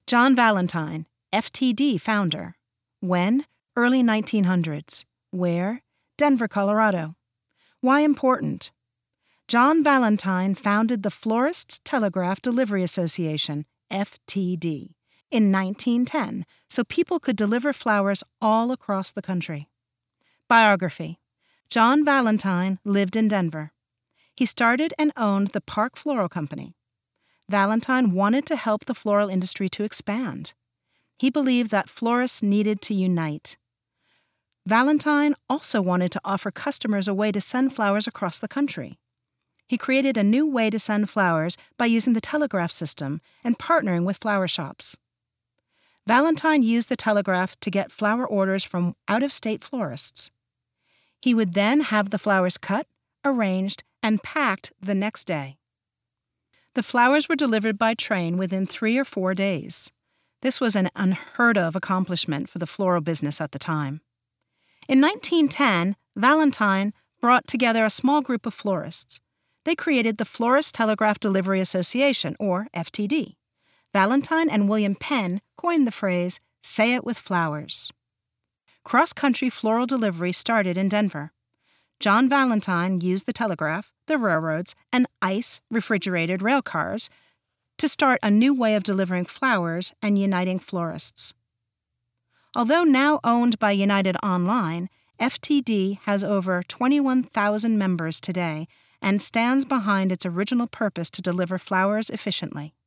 John Valentine, FTD founder. When? Early 1900s. Where? Denver, Colorado. Why important? John Valentine founded the Florist Telegraph Delivery Association, FTD, in 1910 so people could deliver flowers all across the country. Biography. John Valentine lived in Denver. He started and owned the Park Floral Company. Valentine wanted to help the floral industry to expand. He believed that florists needed to unite. Valentine also wanted to offer customers a way to send flowers across the country. He created a new way to send flowers by using the telegraph system and partnering with flower shops. Valentine used the telegraph to get flower orders from out-of-state florists. He would then have the flowers cut, arranged, and packed the next day. The flowers were delivered by train within 3 or 4 days. This was an unheard-of accomplishment for the floral business at the time. In 1910, Valentine brought together a small group of florists. They created the Florist Telegraph Delivery Association, or FTD. Valentine and William Penn coined the phrase, "Say it with flowers." Cross-country floral delivery started in Denver. John Valentine used the telegraph, the railroads, and ice-refrigerated rail cars to start a new way of delivering flowers and uniting florists. Although now owned by United Online, FTD has over 21,000 members today and stands behind its original purpose to deliver flowers efficiently.